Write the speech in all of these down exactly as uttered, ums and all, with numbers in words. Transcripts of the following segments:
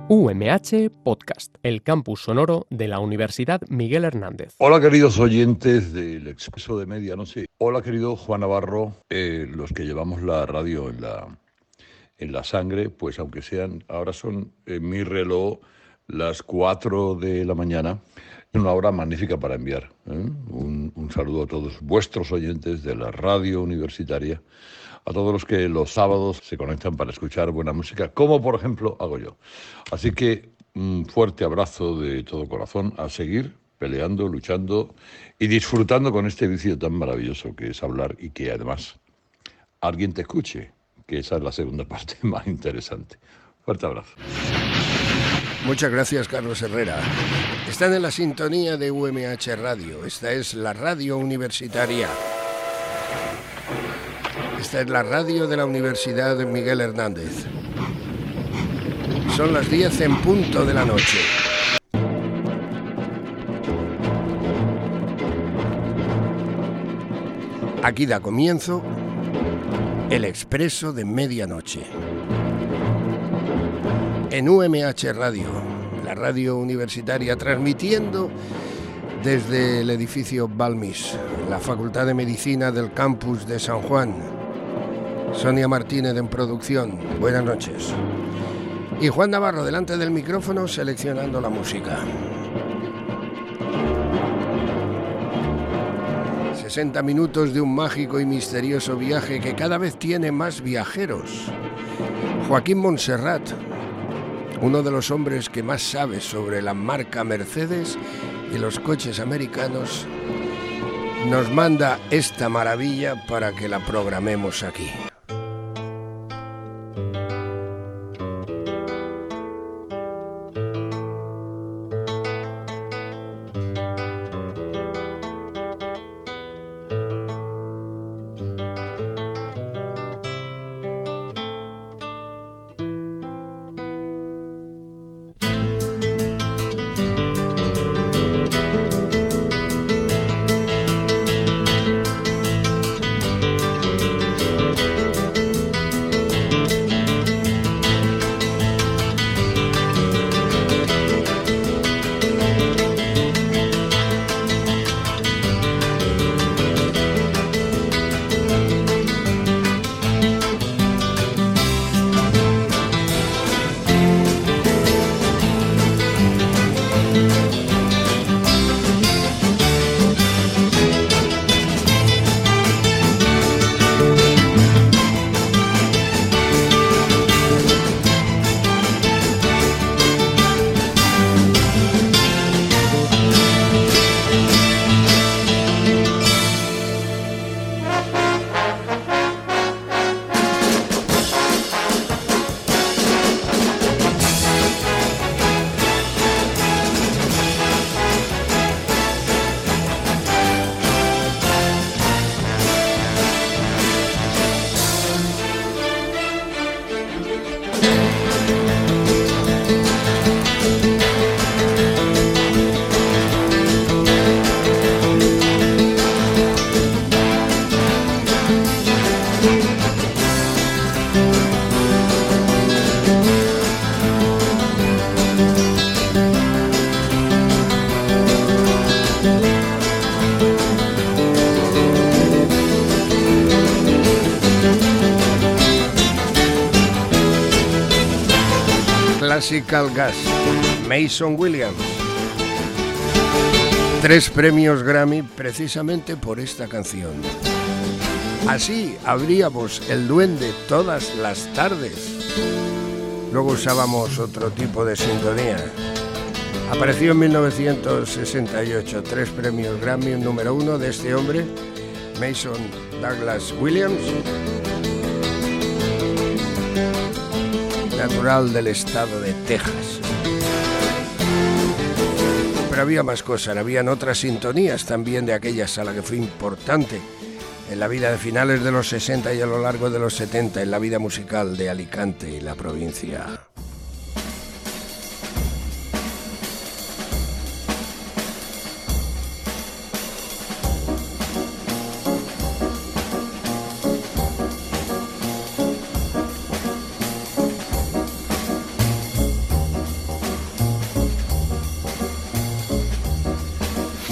U M H Podcast, el campus sonoro de la Universidad Miguel Hernández. Hola queridos oyentes del Expreso de Medianoche. Hola querido Juan Navarro, eh, los que llevamos la radio en la, en la sangre, pues aunque sean, ahora son en mi reloj las cuatro de la mañana, una hora magnífica para enviar ¿eh? un, un saludo a todos vuestros oyentes de la radio universitaria, a todos los que los sábados se conectan para escuchar buena música, como por ejemplo hago yo. Así que un fuerte abrazo de todo corazón, a seguir peleando, luchando y disfrutando con este vicio tan maravilloso que es hablar y que además alguien te escuche, que esa es la segunda parte más interesante. Fuerte abrazo. Muchas gracias, Carlos Herrera. Están en la sintonía de U M H Radio. Esta es la radio universitaria. Esta es la radio de la Universidad Miguel Hernández. Son las diez en punto de la noche. Aquí da comienzo el Expreso de Medianoche. En U M H Radio, la radio universitaria, transmitiendo desde el edificio Balmis, la Facultad de Medicina del campus de San Juan. Sonia Martínez en producción, buenas noches. Y Juan Navarro delante del micrófono seleccionando la música. sesenta minutos de un mágico y misterioso viaje que cada vez tiene más viajeros. Joaquín Montserrat, uno de los hombres que más sabe sobre la marca Mercedes y los coches americanos, nos manda esta maravilla para que la programemos aquí. Classical Gas, Mason Williams. Tres premios Grammy precisamente por esta canción. Así abríamos el Duende todas las tardes. Luego usábamos otro tipo de sintonía. Apareció en mil novecientos sesenta y ocho, tres premios Grammy, un número uno de este hombre, Mason Douglas Williams, natural del estado de Texas. Pero había más cosas, habían otras sintonías también de aquella sala que fue importante en la vida de finales de los sesenta y a lo largo de los setenta, en la vida musical de Alicante y la provincia.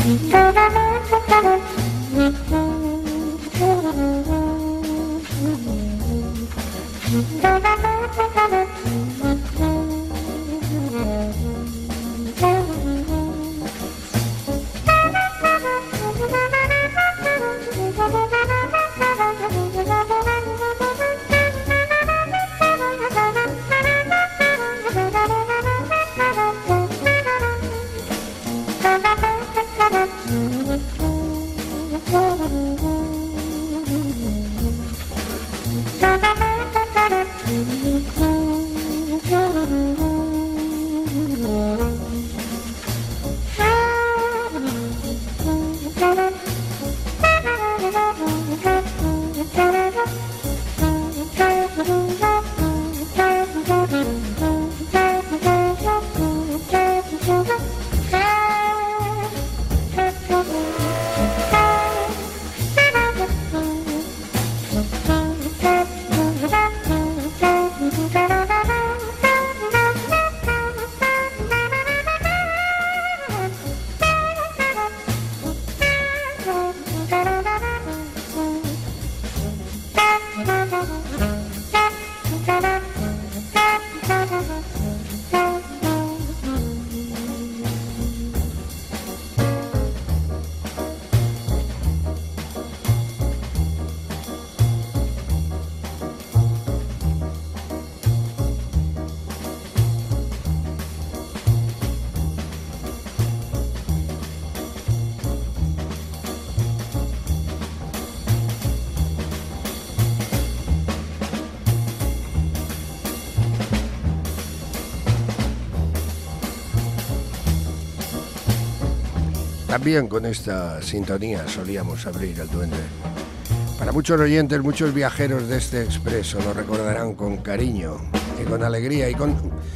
También con esta sintonía solíamos abrir el Duende. Para muchos oyentes, muchos viajeros de este expreso lo recordarán con cariño y con alegría y con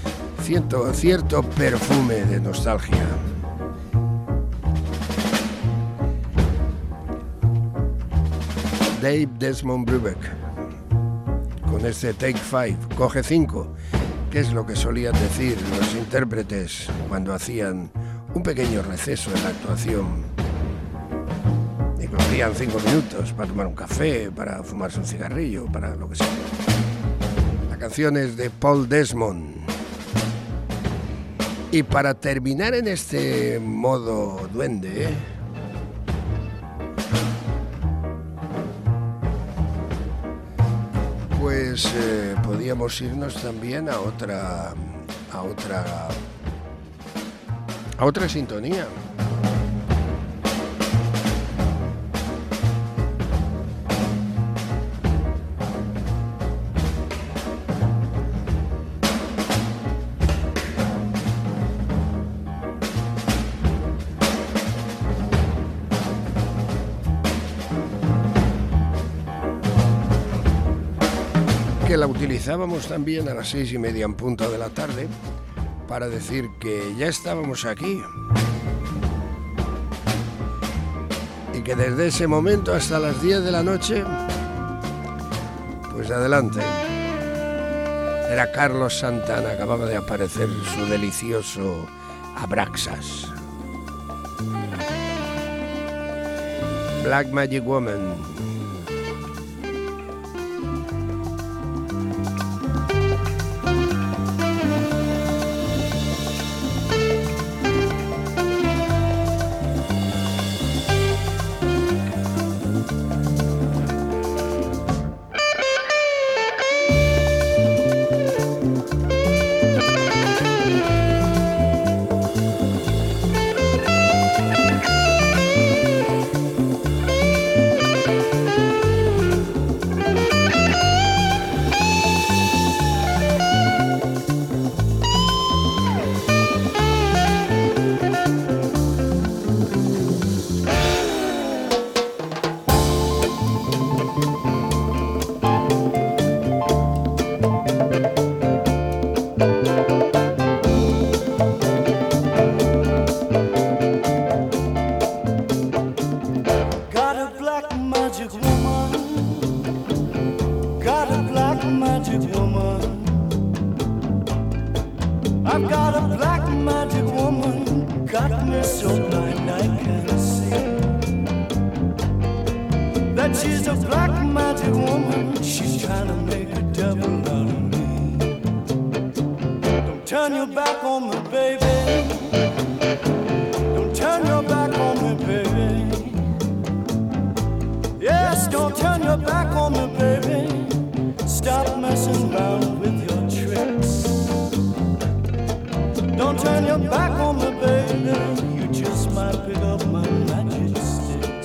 cierto, cierto perfume de nostalgia. Dave Desmond Brubeck con este Take Five, coge cinco, que es lo que solían decir los intérpretes cuando hacían un pequeño receso en la actuación y cogían cinco minutos para tomar un café, para fumarse un cigarrillo, para lo que sea. La canción es de Paul Desmond. Y para terminar en este modo duende, pues eh, podíamos irnos también a otra a otra a otra sintonía. Que la utilizábamos también a las seis y media en punto de la tarde para decir que ya estábamos aquí y que desde ese momento hasta las diez de la noche, pues adelante. Era Carlos Santana, acababa de aparecer su delicioso Abraxas. Black Magic Woman. I've got a black magic woman, got me so blind I can't see. She's a black magic woman, she's trying to make a devil out of me. Don't turn your back on me, baby. Don't turn your back on me, baby. Yes, don't turn your back on me, baby. Stop messing around with your tricks. Don't turn your back on me, baby. You just might pick up my magic sticks.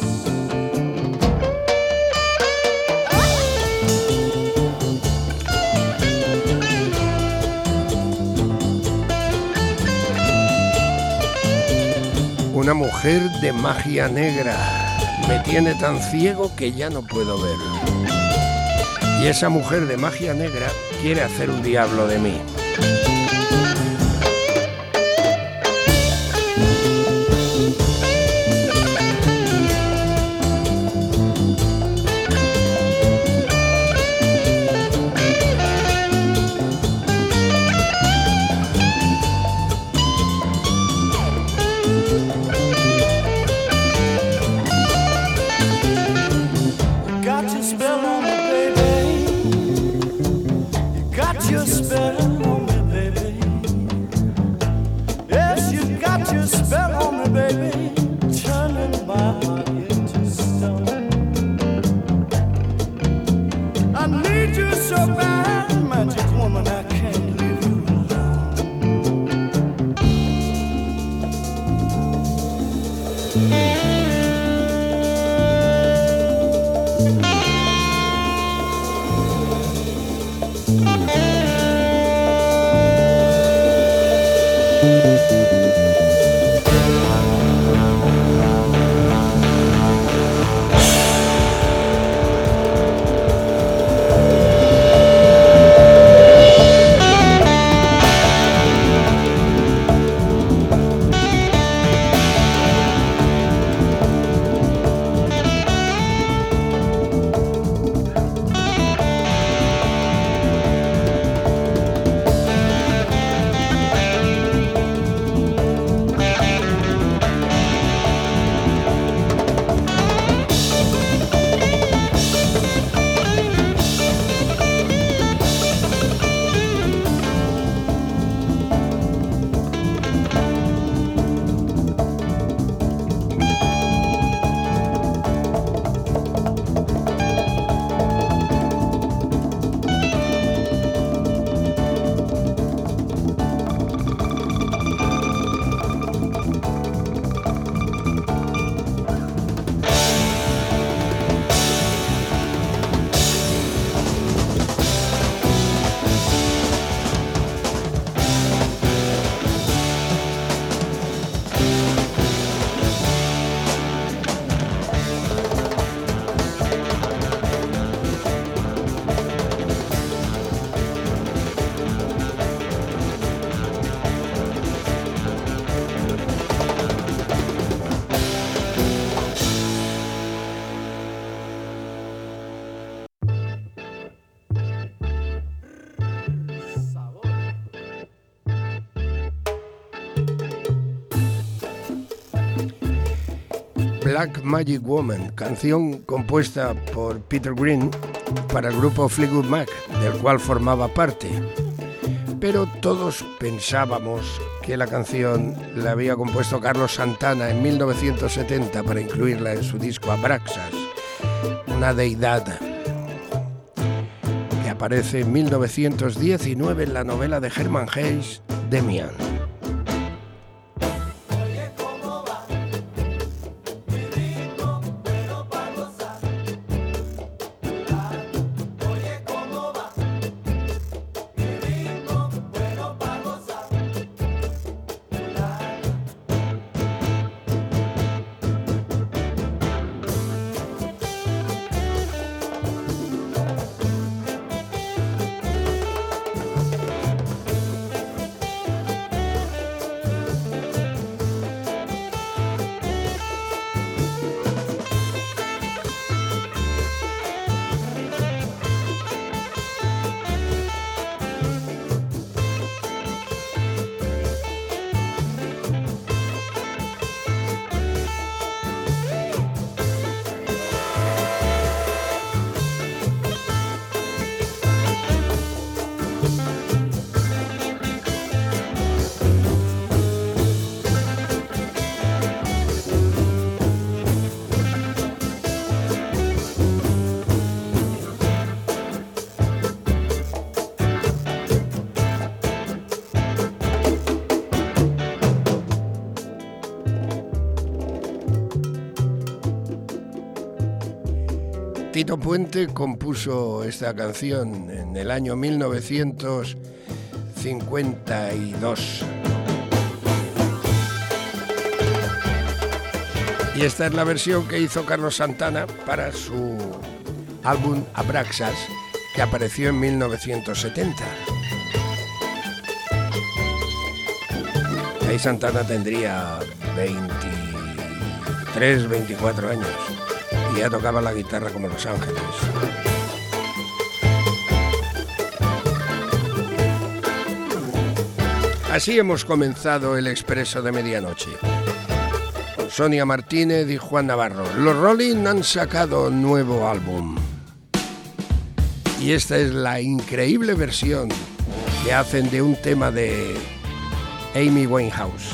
Una mujer de magia negra. Me tiene tan ciego que ya no puedo ver. Y esa mujer de magia negra quiere hacer un diablo de mí. Black Magic Woman, canción compuesta por Peter Green para el grupo Fleetwood Mac, del cual formaba parte. Pero todos pensábamos que la canción la había compuesto Carlos Santana en mil novecientos setenta para incluirla en su disco Abraxas, una deidad que aparece en mil novecientos diecinueve en la novela de Hermann Hesse, Demian. Tito Puente compuso esta canción en el año mil novecientos cincuenta y dos. Y esta es la versión que hizo Carlos Santana para su álbum Abraxas, que apareció en mil novecientos setenta. Ahí Santana tendría veintitrés, veinticuatro años y ya tocaba la guitarra como Los Ángeles. Así hemos comenzado el Expreso de Medianoche. Con Sonia Martínez y Juan Navarro. Los Rolling han sacado nuevo álbum. Y esta es la increíble versión que hacen de un tema de Amy Winehouse.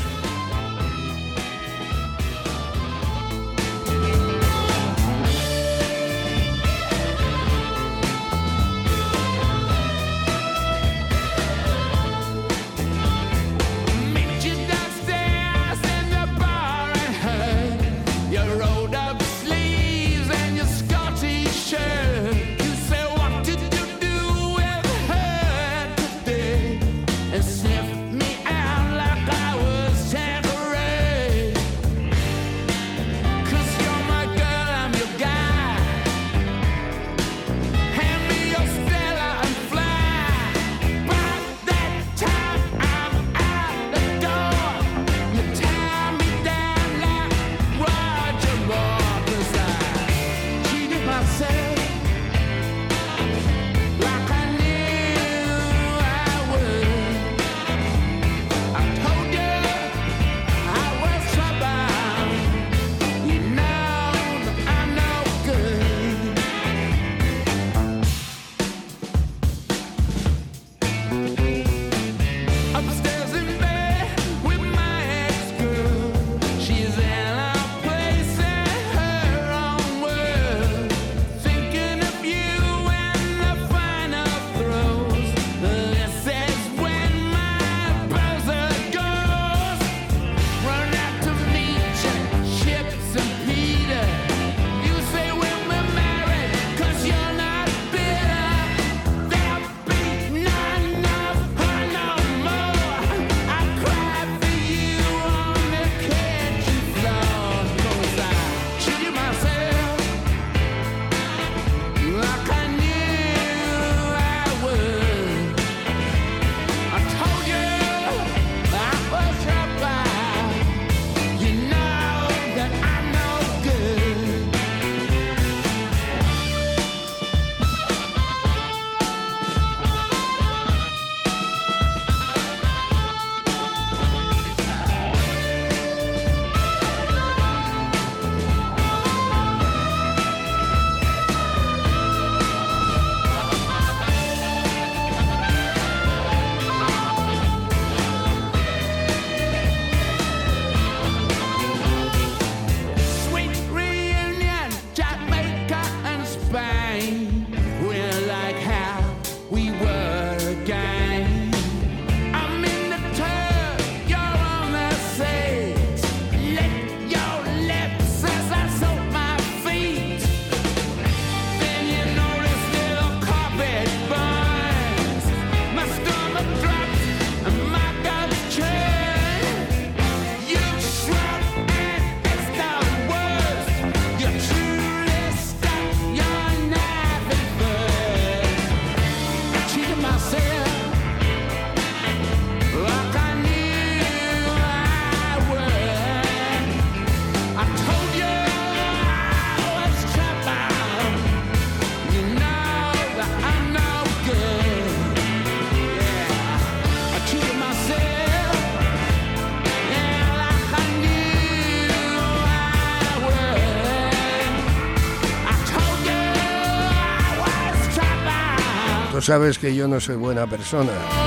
Tú sabes que yo no soy buena persona.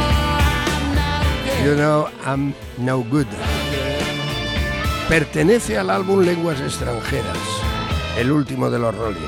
You know I'm no good. Pertenece al álbum Lenguas Extranjeras, el último de los Rolling,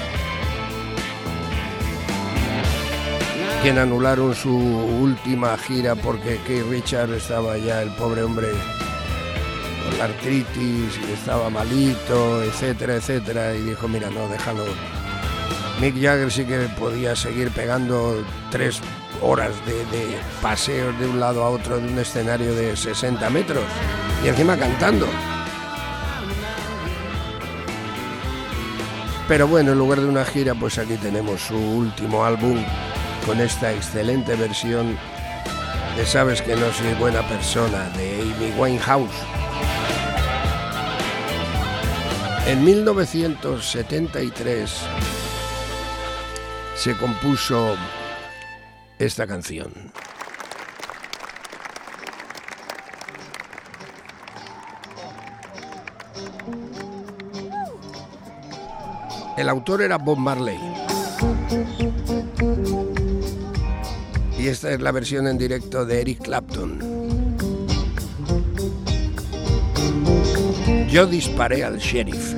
quien anularon su última gira porque Keith Richards estaba ya, el pobre hombre, con la artritis y estaba malito, etcétera, etcétera, y dijo, mira, no, déjalo, Mick Jagger sí que podía seguir pegando tres horas de, de paseos de un lado a otro de un escenario de sesenta metros y encima cantando. Pero bueno, en lugar de una gira, pues aquí tenemos su último álbum con esta excelente versión de Sabes que no soy buena persona, de Amy Winehouse. En mil novecientos setenta y tres se compuso esta canción. El autor era Bob Marley. Y esta es la versión en directo de Eric Clapton. Yo disparé al sheriff.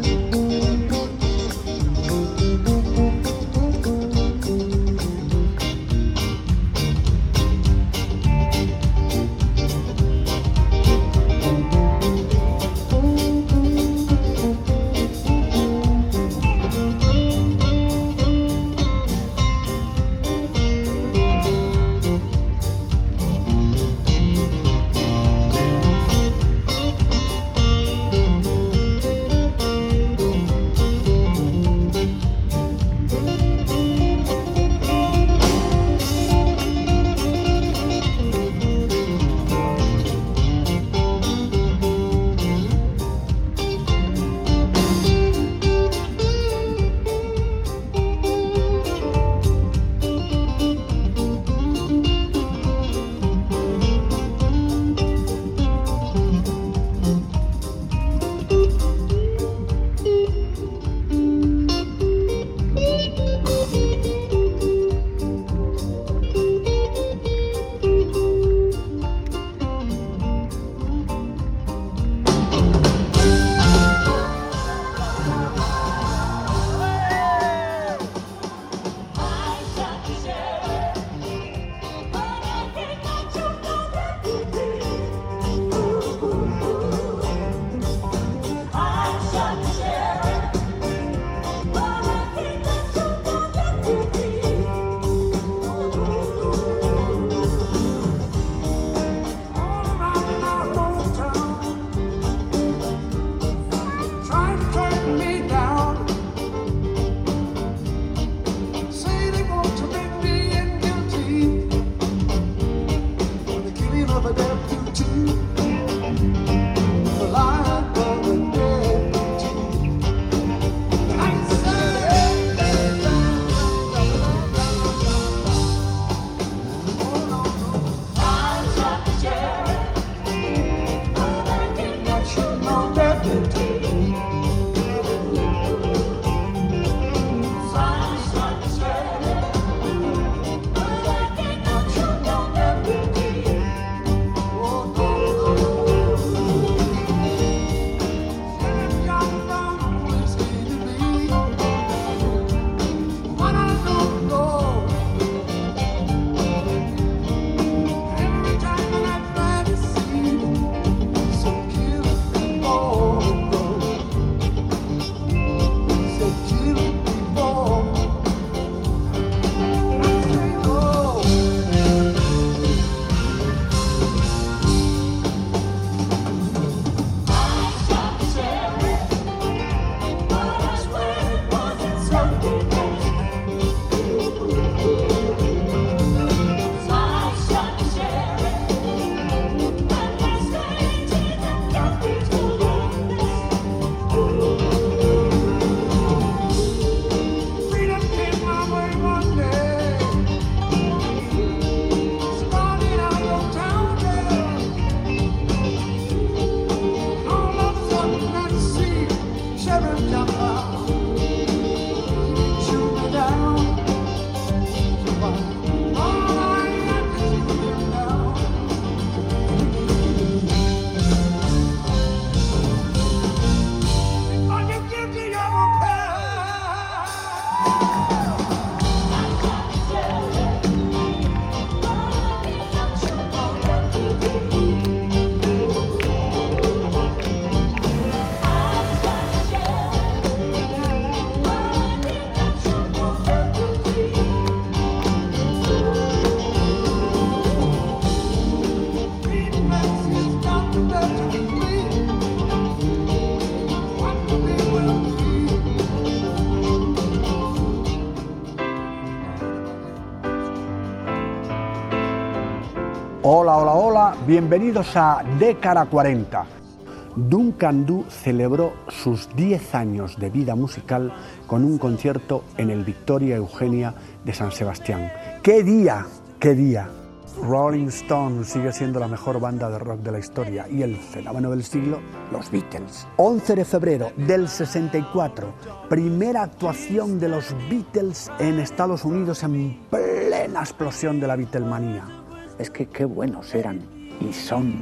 Hola, hola, hola, bienvenidos a Década cuarenta. Duncan Du celebró sus diez años de vida musical con un concierto en el Victoria Eugenia de San Sebastián. ¡Qué día! ¡Qué día! Rolling Stone sigue siendo la mejor banda de rock de la historia y el fenómeno del siglo, los Beatles. once de febrero del sesenta y cuatro, primera actuación de los Beatles en Estados Unidos en plena explosión de la Beatlemanía. Es que qué buenos eran y son.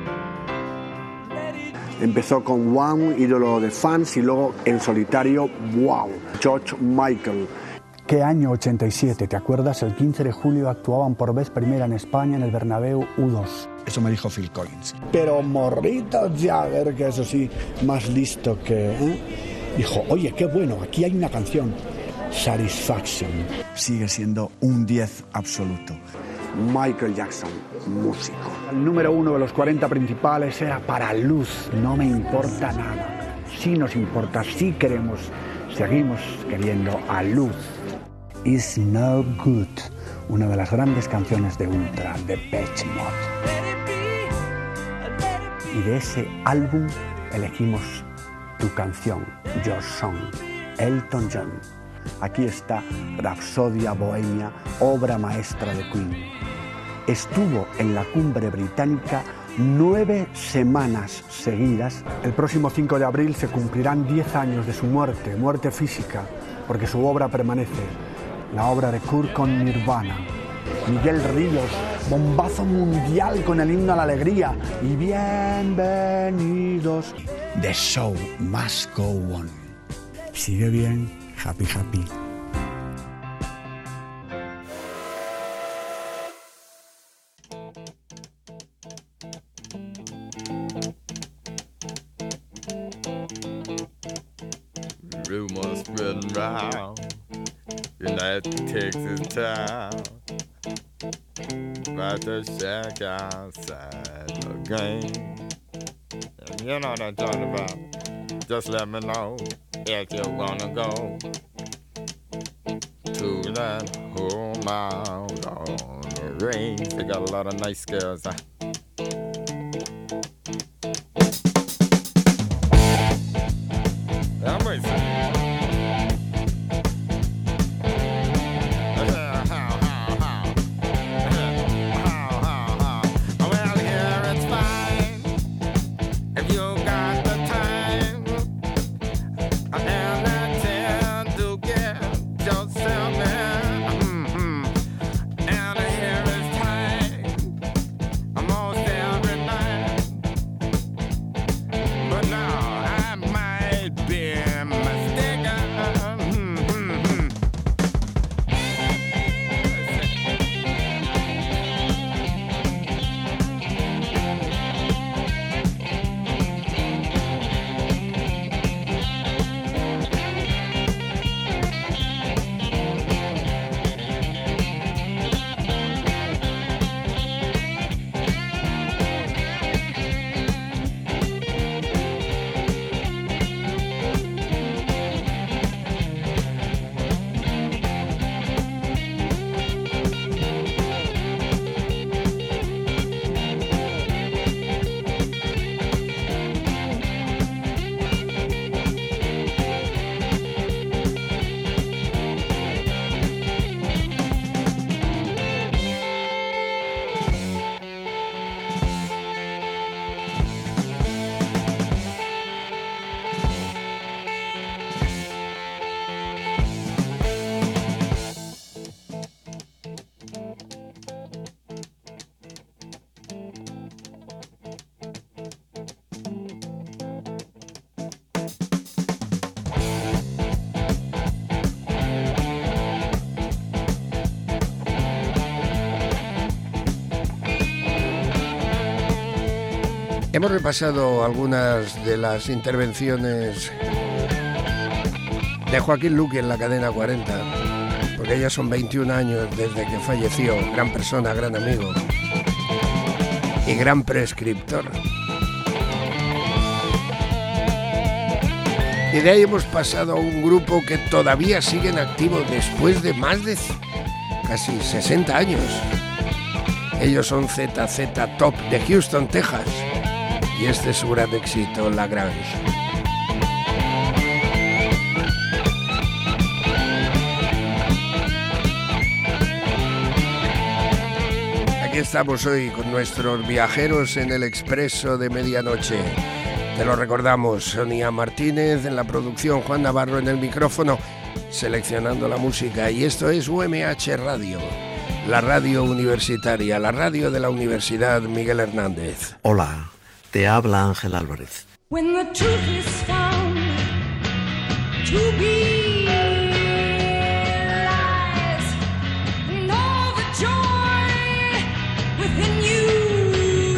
Empezó con One, ídolo de fans, y luego en solitario, wow, George Michael. ¿Qué año ochenta y siete? ¿Te acuerdas? El quince de julio actuaban por vez primera en España en el Bernabéu U dos. Eso me dijo Phil Collins. Pero Morrito Jagger, que eso sí, más listo que... ¿eh? Dijo, oye, qué bueno, aquí hay una canción, Satisfaction. Sigue siendo un diez absoluto. Michael Jackson, músico. El número uno de los cuarenta principales era Para Luz, no me importa nada. Sí nos importa, sí queremos, seguimos queriendo a Luz. Is No Good, una de las grandes canciones de Ultra, de Depeche Mode. Y de ese álbum elegimos tu canción, Your Song, Elton John. Aquí está Rapsodia Bohemia, obra maestra de Queen. Estuvo en la cumbre británica nueve semanas seguidas. El próximo cinco de abril se cumplirán diez años de su muerte, muerte física, porque su obra permanece. La obra de Kurt con Nirvana. Miguel Ríos, bombazo mundial con el himno a la alegría. Y bienvenidos. The show must go on. Sigue bien, happy, happy. Rumors spreading round United Texas town about the shack outside the game. And you know what I'm talking about. Just let me know if you wanna go to that home out on the range. They got a lot of nice girls. Huh? I'm racing. Hemos repasado algunas de las intervenciones de Joaquín Luqui en la cadena cuarenta, porque ya son veintiún años desde que falleció, gran persona, gran amigo y gran prescriptor. Y de ahí hemos pasado a un grupo que todavía sigue en activo después de más de casi sesenta años. Ellos son Z Z Top de Houston, Texas. Y este es su gran éxito, Lagrange. Aquí estamos hoy con nuestros viajeros en el Expreso de Medianoche. Te lo recordamos, Sonia Martínez en la producción, Juan Navarro en el micrófono, seleccionando la música. Y esto es U M H Radio, la radio universitaria, la radio de la Universidad Miguel Hernández. Hola, te habla Ángel Álvarez. When the truth is found to be lies, and all the joy within you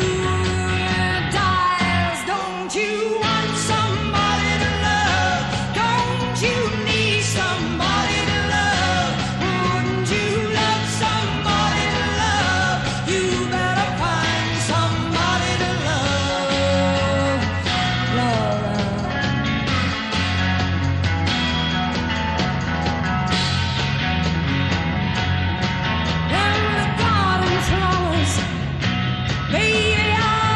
dies. Don't you want somebody to love? Don't you need somebody to love? Wouldn't you love somebody to love? You better find somebody to love, Laura. And the garden flowers, baby,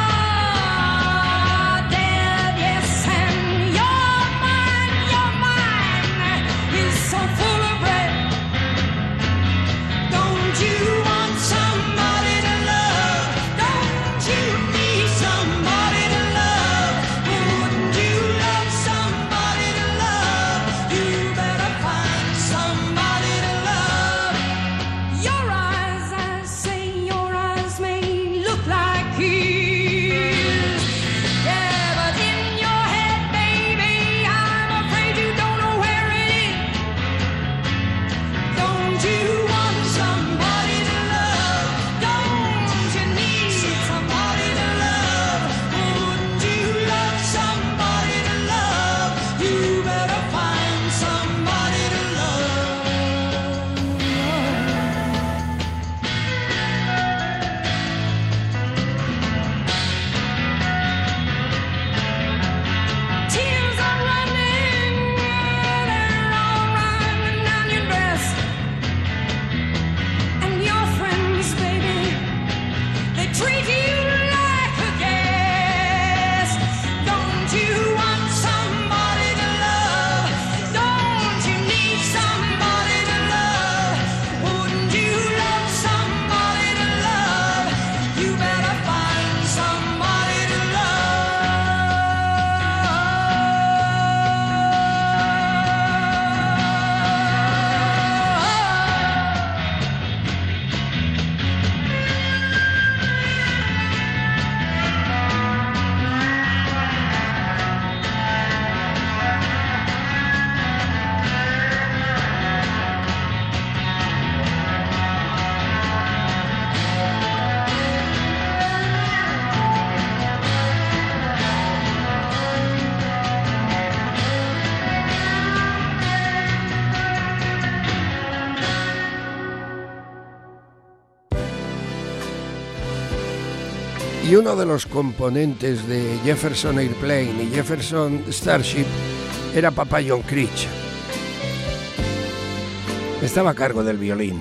are dead, yes, and your mind, your mind is so full of red. Don't you want somebody to love? Don't you need somebody to love? Wouldn't you love somebody to love? You better find somebody to love. Your eyes, I say, your eyes may look like his. Yeah, but in your head, baby, I'm afraid you don't know where it is. Don't you want somebody to love? Don't you need somebody to love? Wouldn't you love somebody to love? You better find somebody to love. Tears are running, they're all running down your dress. And your friends, baby, they treat you like a guest. Don't you want somebody to love? Don't you need somebody to love? Wouldn't you love somebody to love? You better find somebody to love. Y uno de los componentes de Jefferson Airplane y Jefferson Starship era Papá John Creech. Estaba a cargo del violín.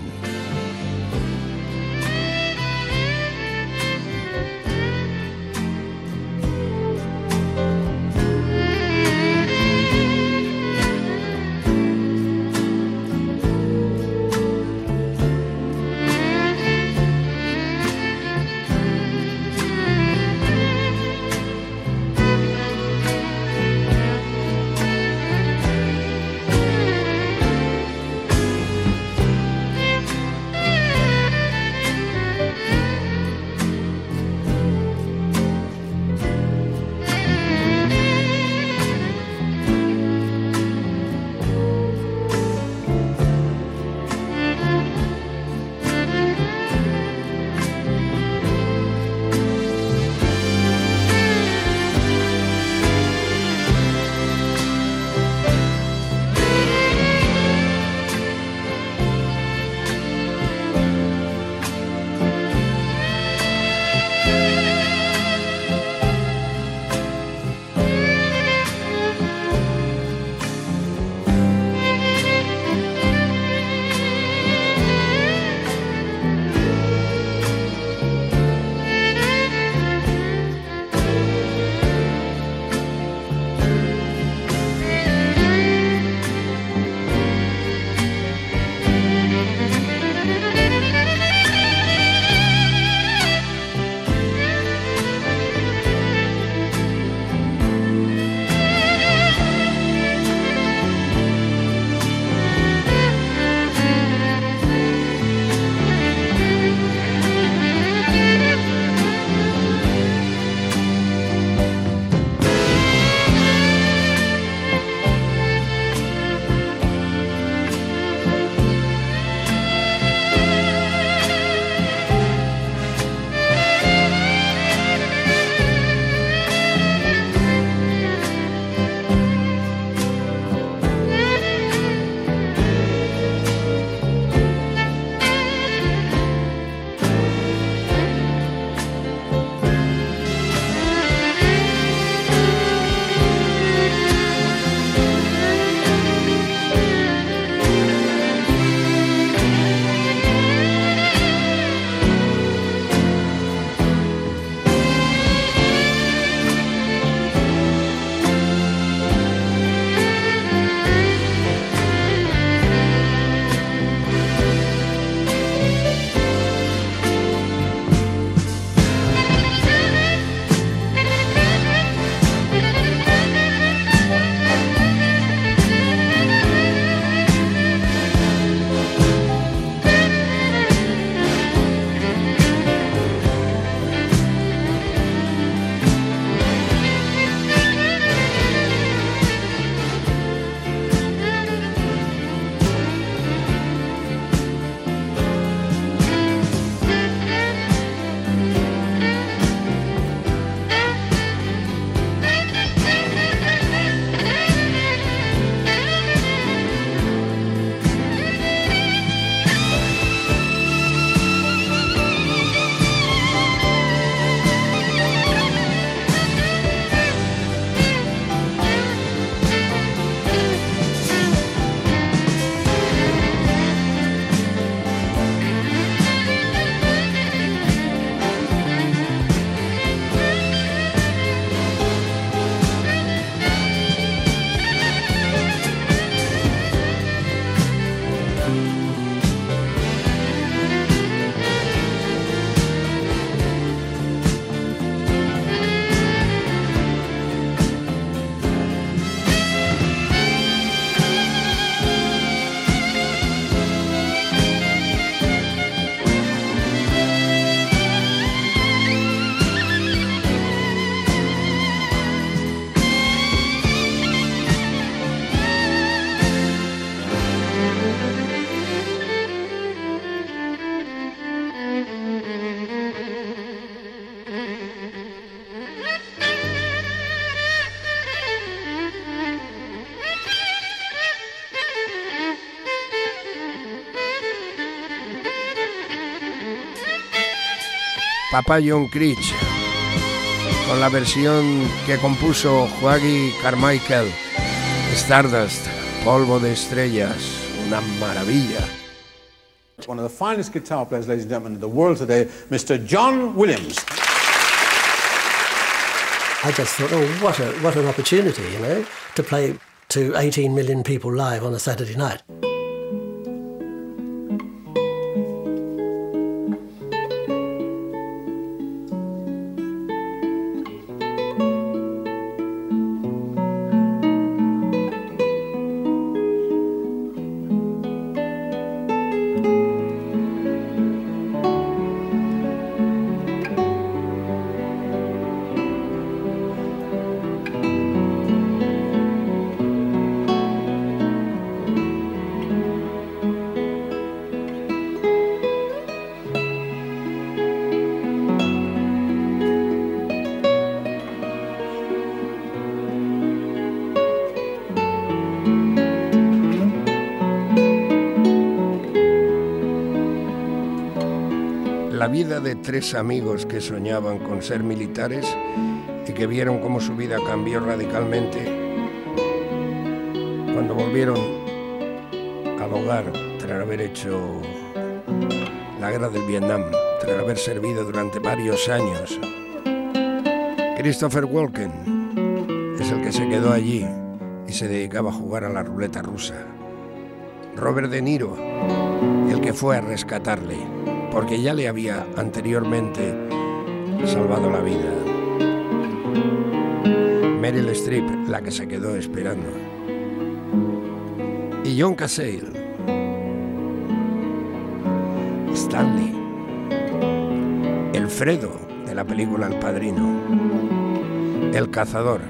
Papá John Creech, con la versión que compuso Joaquín Carmichael, Stardust, Polvo de Estrellas, una maravilla. One of the finest guitar players, ladies and gentlemen, in the world today, Mister John Williams. I just thought, oh, what a what an opportunity, you know, to play to eighteen million people live on a Saturday night. La vida de tres amigos que soñaban con ser militares y que vieron cómo su vida cambió radicalmente cuando volvieron al hogar tras haber hecho la guerra del Vietnam, tras haber servido durante varios años. Christopher Walken es el que se quedó allí y se dedicaba a jugar a la ruleta rusa. Robert De Niro, el que fue a rescatarle, porque ya le había anteriormente salvado la vida. Meryl Streep, la que se quedó esperando. Y John Cazale. Stanley. El Fredo de la película El Padrino. El cazador.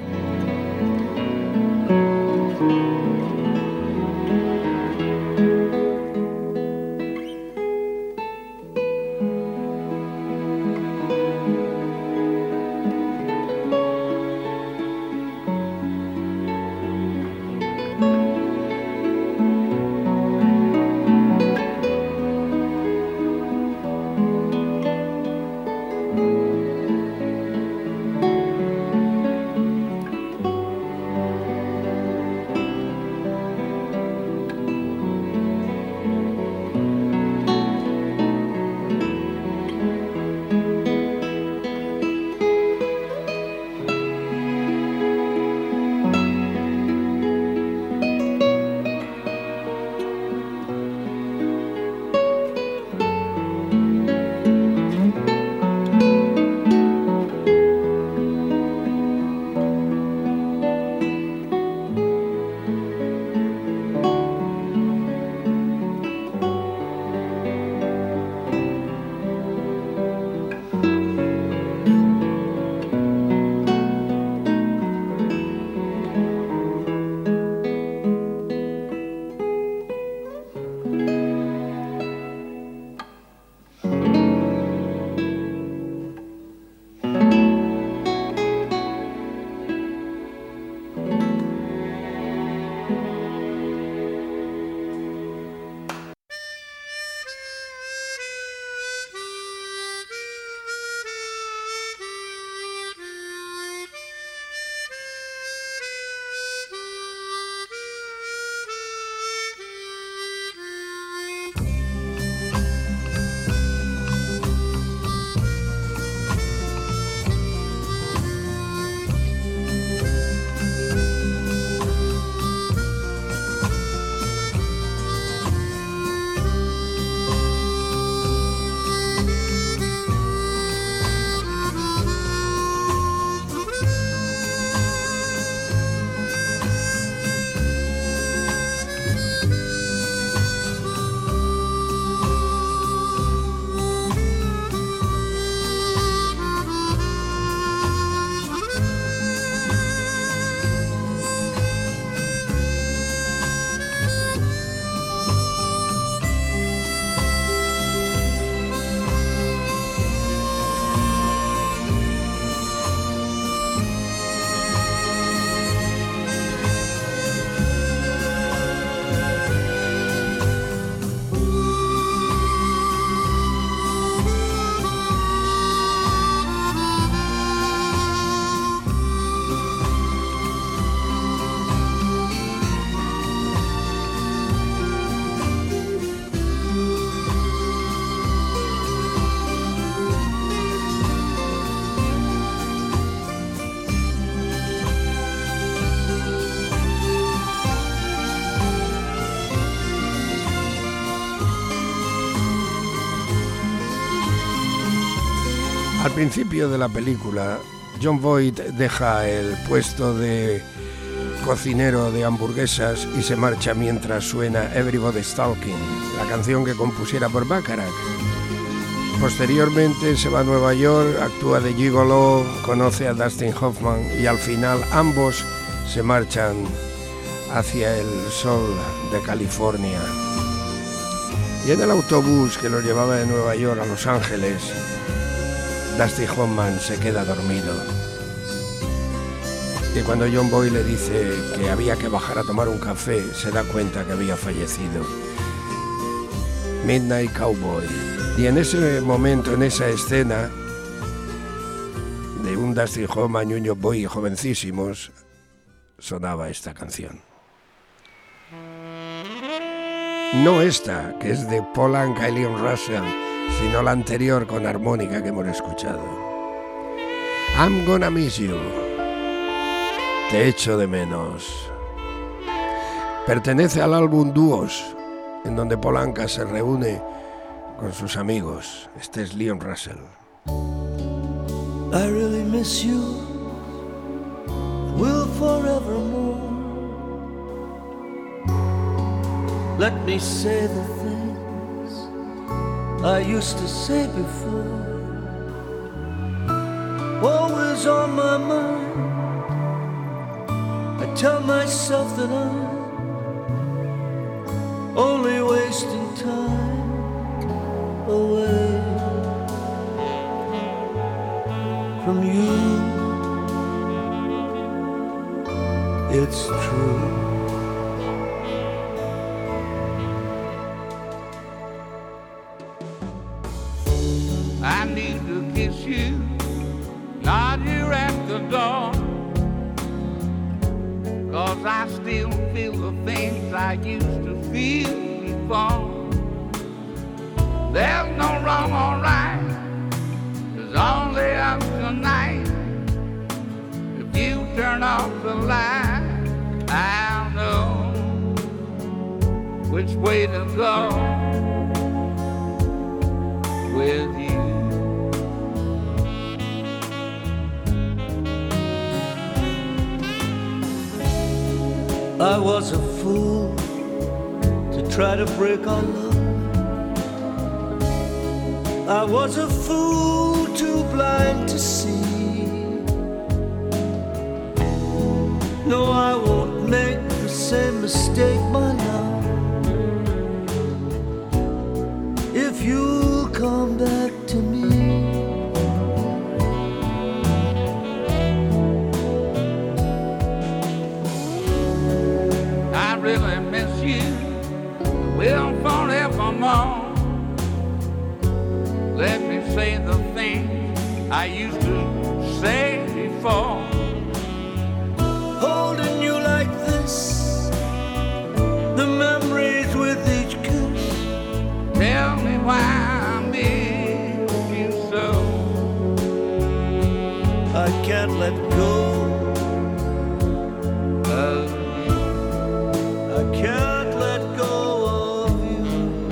Al principio de la película, Jon Voight deja el puesto de cocinero de hamburguesas y se marcha mientras suena Everybody's Talking, la canción que compusiera por Bacharach. Posteriormente se va a Nueva York, actúa de gigolo, conoce a Dustin Hoffman y al final ambos se marchan hacia el sol de California. Y en el autobús que los llevaba de Nueva York a Los Ángeles, Dustin Hoffman se queda dormido. Y cuando Jon Voight le dice que había que bajar a tomar un café, se da cuenta que había fallecido. Midnight Cowboy. Y en ese momento, en esa escena de un Dustin Hoffman y un Jon Voight jovencísimos, sonaba esta canción. No esta, que es de Paul Anka y Leon Russell, sino la anterior con armónica que hemos escuchado. I'm Gonna Miss You. Te echo de menos. Pertenece al álbum Dúos, en donde Paul Anka se reúne con sus amigos. Este es Leon Russell. I really miss you, will forevermore. Let me say the things I used to say before. Always on my mind, I tell myself that I'm only wasting time away from you. It's true. I need to kiss you, nod here at the door, 'cause I still feel the things I used to feel before. There's no wrong or right, there's only up tonight. If you turn off the light, I'll know which way to go with you. I was a fool to try to break our love. I was a fool too blind to see. No, I won't make the same mistake, my love. If you'll come back to me. I really miss you, will forevermore. Let me say the things I used to say before. Holding you like this, the memories with each kiss. Tell me why I miss you so. I can't let go of you. I can't let go of you.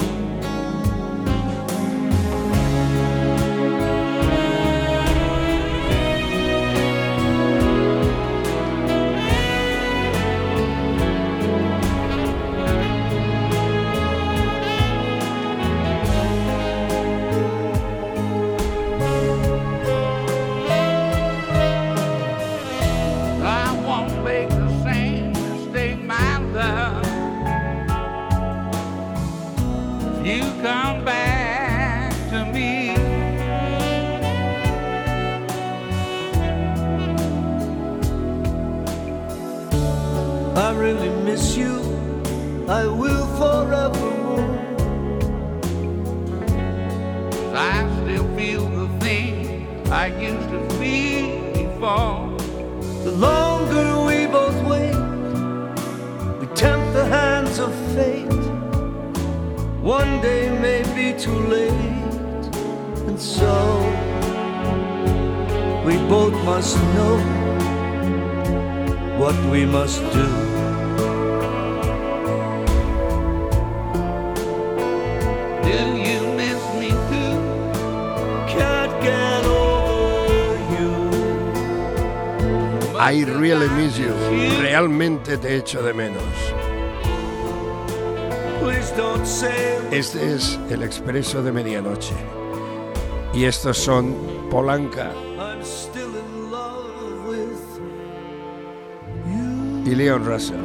I won't make the same mistake, my love. If you come back to me, I really miss you, I will forevermore. I still feel the thing I used to feel before. The longer we both wait, we tempt the hands of fate. One day may be too late, and so we both must know what we must do. Do you miss me too? Can't get over I really miss you. Realmente te echo de menos. Este es el Expreso de Medianoche. Y estos son Polanca y Leon Russell.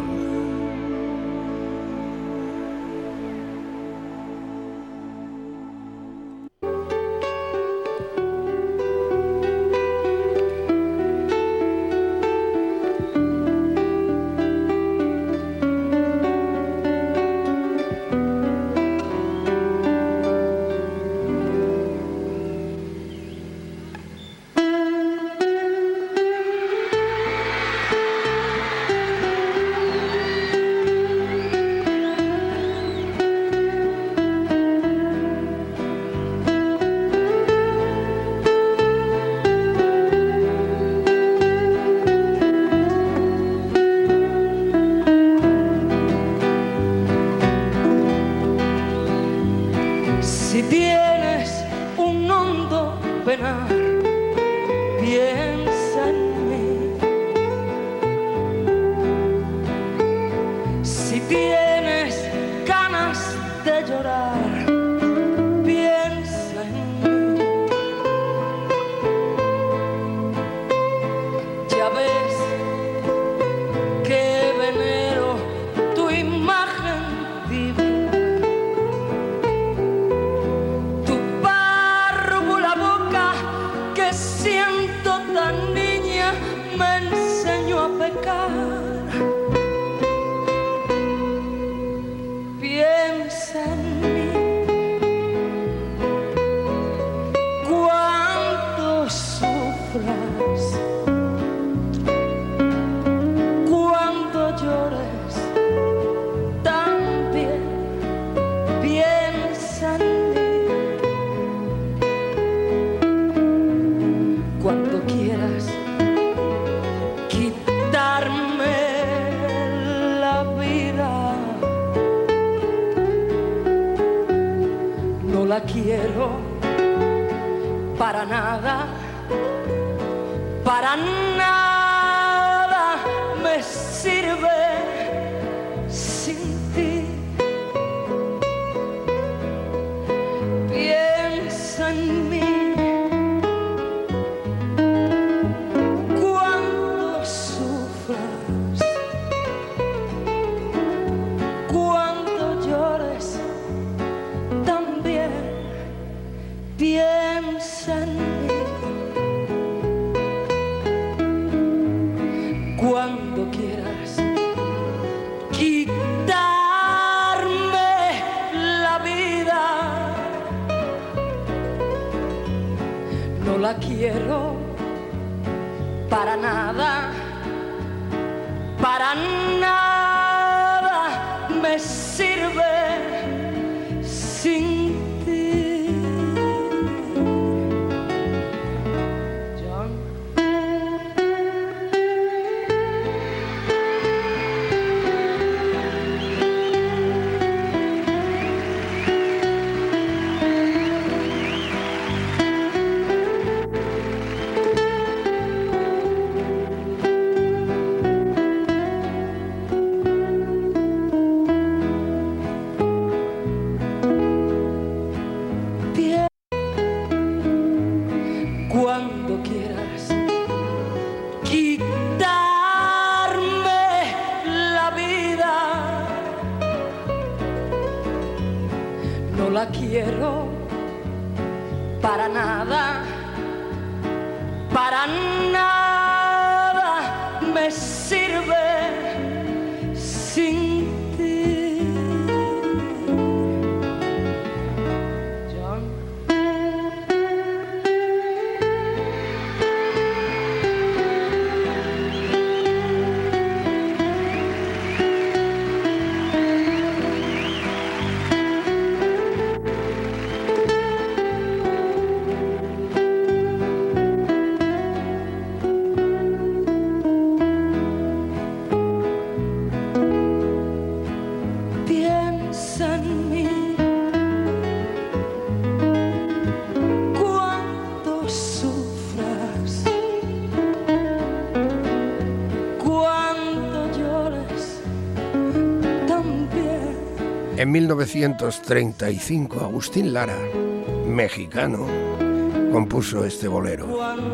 En mil novecientos treinta y cinco, Agustín Lara, mexicano, compuso este bolero.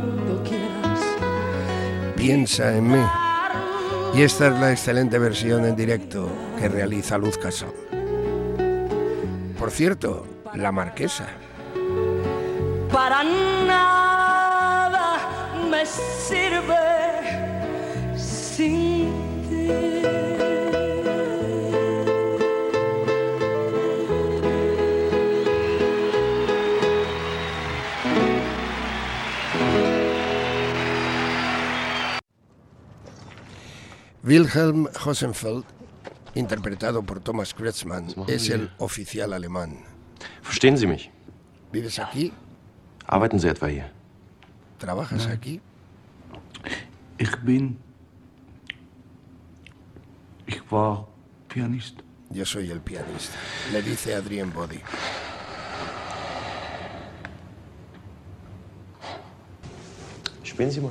Piensa en mí. Y esta es la excelente versión en directo que realiza Luz Casal. Por cierto, la Marquesa. Para nada me sirve sin ti. Wilhelm Hosenfeld, interpretado por Thomas Kretschmann, es el oficial alemán. Verstehen Sie mich? ¿Vives aquí? Arbeiten Sie etwa hier? ¿Trabajas Nein. aquí? Ich bin... Ich war Pianist. Yo soy el pianista, le dice Adrien Body. Spielen Sie mal.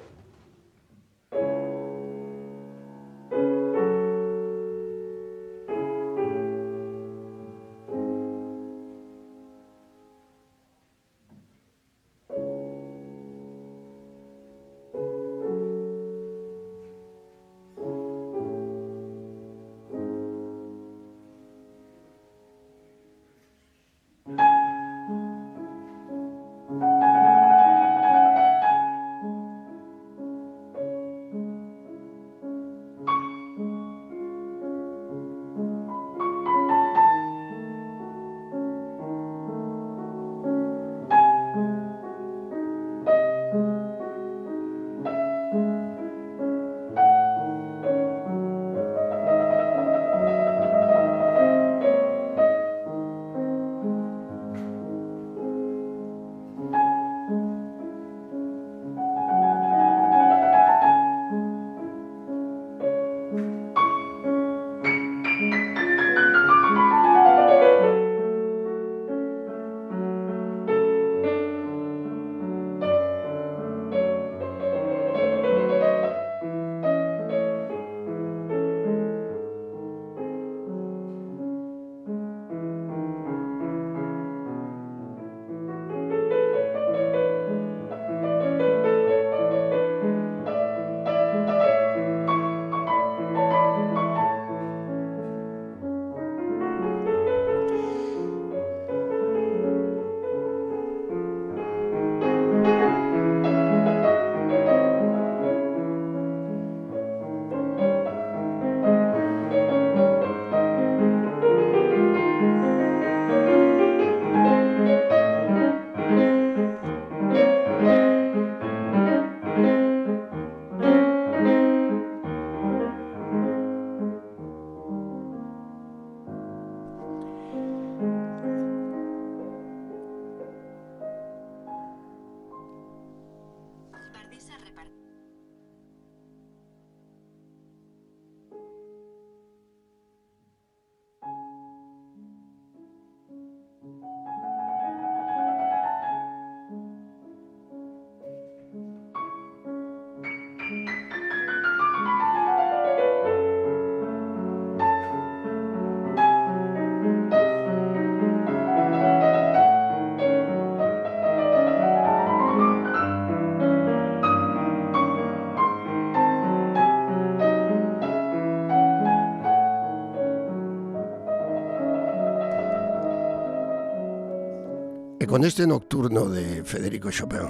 Con este nocturno de Federico Chopin,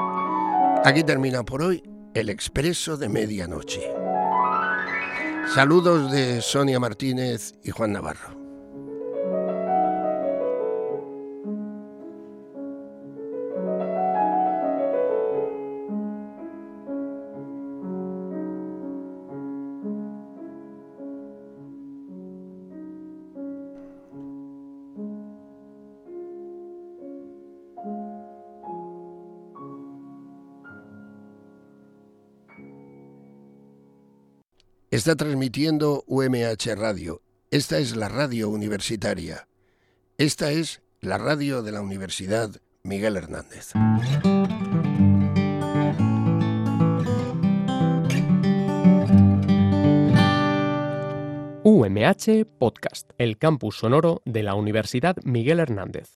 aquí termina por hoy el Expreso de Medianoche. Saludos de Sonia Martínez y Juan Navarro. Está transmitiendo U M H Radio. Esta es la radio universitaria. Esta es la radio de la Universidad Miguel Hernández. U M H Podcast, el campus sonoro de la Universidad Miguel Hernández.